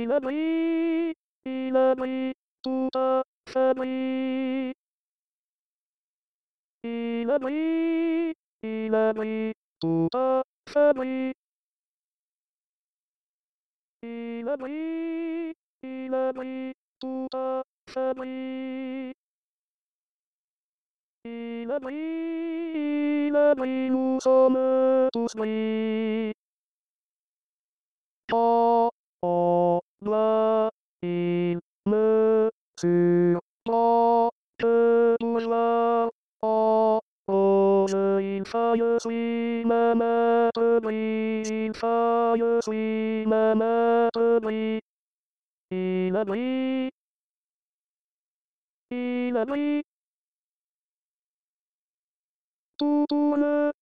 il brille, tout à fait brille. Il brille, tout à fait brille. Il brille, tout à fait brille. Il brille, nous sommes tous brillants. En bas, il me surprend que bourgeois. En rose, il faille, suis ma maître brise, il faille, suis ma maître brise. Il brille, il brille, tout tourne.